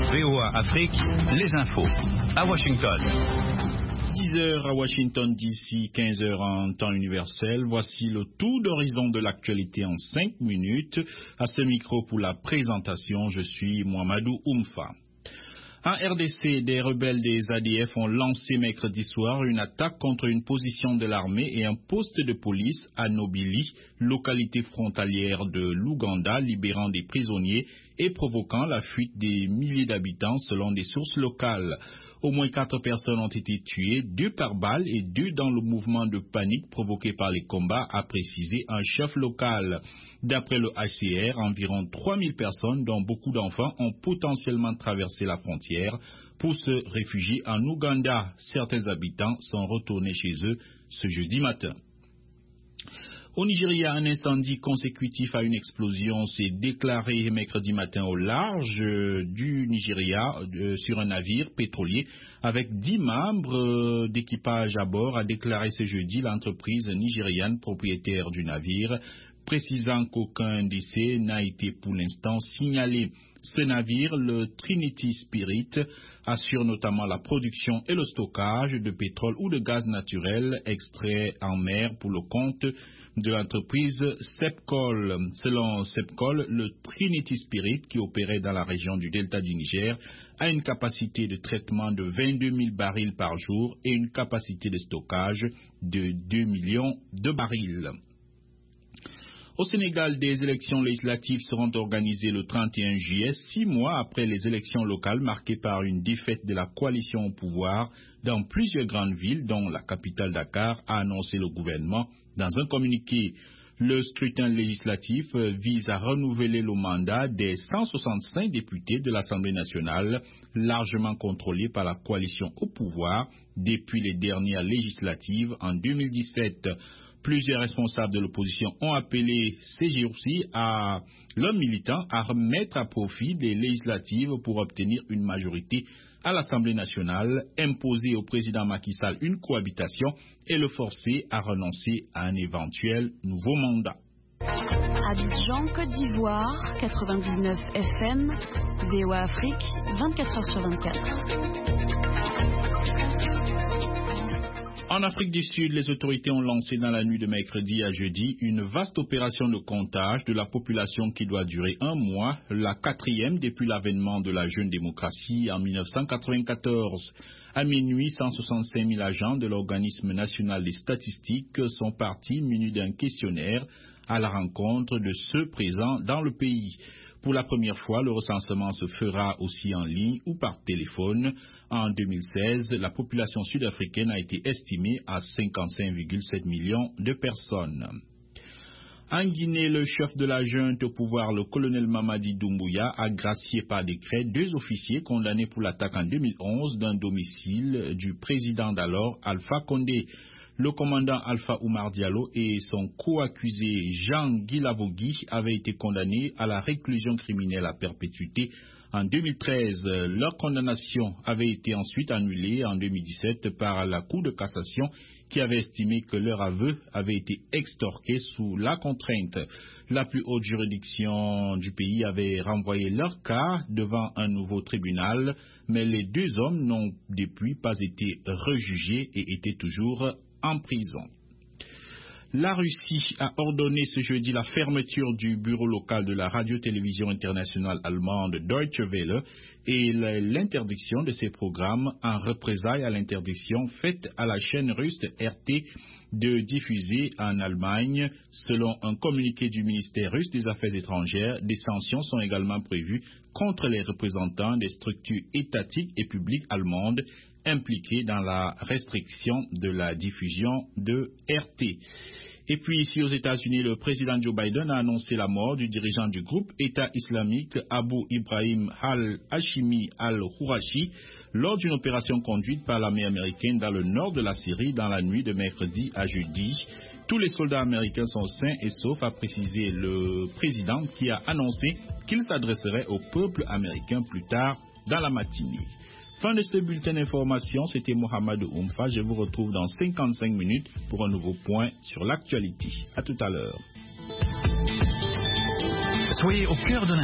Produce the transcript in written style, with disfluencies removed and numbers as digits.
VOA Afrique, les infos. À Washington. 10h à Washington DC, 15h en temps universel. Voici le tour d'horizon de l'actualité en 5 minutes. À ce micro pour la présentation, je suis Mohamedou Oumfa. En RDC, des rebelles des ADF ont lancé mercredi soir une attaque contre une position de l'armée et un poste de police à Nobili, localité frontalière de l'Ouganda, libérant des prisonniers et provoquant la fuite des milliers d'habitants selon des sources locales. Au moins 4 personnes ont été tuées, 2 par balle et 2 dans le mouvement de panique provoqué par les combats, a précisé un chef local. D'après le HCR, environ 3000 personnes, dont beaucoup d'enfants, ont potentiellement traversé la frontière pour se réfugier en Ouganda. Certains habitants sont retournés chez eux ce jeudi matin. Au Nigeria, un incendie consécutif à une explosion s'est déclaré mercredi matin au large du Nigeria sur un navire pétrolier avec 10 membres d'équipage à bord, a déclaré ce jeudi l'entreprise nigériane propriétaire du navire, précisant qu'aucun décès n'a été pour l'instant signalé. Ce navire, le Trinity Spirit, assure notamment la production et le stockage de pétrole ou de gaz naturel extrait en mer pour le compte de l'entreprise Sepcol. Selon Sepcol, le Trinity Spirit, qui opérait dans la région du delta du Niger, a une capacité de traitement de 22 000 barils par jour et une capacité de stockage de 2 millions de barils. Au Sénégal, des élections législatives seront organisées le 31 juillet, 6 mois après les élections locales marquées par une défaite de la coalition au pouvoir dans plusieurs grandes villes, dont la capitale Dakar, a annoncé le gouvernement dans un communiqué. Le scrutin législatif vise à renouveler le mandat des 165 députés de l'Assemblée nationale, largement contrôlés par la coalition au pouvoir depuis les dernières législatives en 2017. Plusieurs responsables de l'opposition ont appelé ces jours-ci à leurs militants à remettre à profit les législatives pour obtenir une majorité à l'Assemblée nationale, imposer au président Macky Sall une cohabitation et le forcer à renoncer à un éventuel nouveau mandat. Abidjan, Côte d'Ivoire, 99 FM, VOA Afrique, 24h/24. En Afrique du Sud, les autorités ont lancé dans la nuit de mercredi à jeudi une vaste opération de comptage de la population qui doit durer 1 mois, la 4e depuis l'avènement de la jeune démocratie en 1994. À minuit, 165 000 agents de l'organisme national des statistiques sont partis munis d'un questionnaire à la rencontre de ceux présents dans le pays. Pour la première fois, le recensement se fera aussi en ligne ou par téléphone. En 2016, la population sud-africaine a été estimée à 55,7 millions de personnes. En Guinée, le chef de la junte au pouvoir, le colonel Mamadi Doumbouya, a gracié par décret 2 officiers condamnés pour l'attaque en 2011 d'un domicile du président d'alors, Alpha Condé. Le commandant Alpha Oumar Diallo et son co-accusé Jean Guilavogui avaient été condamnés à la réclusion criminelle à perpétuité en 2013. Leur condamnation avait été ensuite annulée en 2017 par la Cour de cassation qui avait estimé que leur aveu avait été extorqué sous la contrainte. La plus haute juridiction du pays avait renvoyé leur cas devant un nouveau tribunal, mais les 2 hommes n'ont depuis pas été rejugés et étaient toujours en prison. La Russie a ordonné ce jeudi la fermeture du bureau local de la radio-télévision internationale allemande Deutsche Welle et l'interdiction de ses programmes en représailles à l'interdiction faite à la chaîne russe RT de diffuser en Allemagne. Selon un communiqué du ministère russe des Affaires étrangères, des sanctions sont également prévues contre les représentants des structures étatiques et publiques allemandes impliqués dans la restriction de la diffusion de RT. Et puis ici aux États-Unis, le président Joe Biden a annoncé la mort du dirigeant du groupe État islamique Abu Ibrahim al-Hashimi al-Khourachi lors d'une opération conduite par l'armée américaine dans le nord de la Syrie dans la nuit de mercredi à jeudi. Tous les soldats américains sont sains et saufs, a précisé le président qui a annoncé qu'il s'adresserait au peuple américain plus tard dans la matinée. Fin de ce bulletin d'information, c'était Mohamedou Oumfa. Je vous retrouve dans 55 minutes pour un nouveau point sur l'actualité. À tout à l'heure. Soyez au cœur de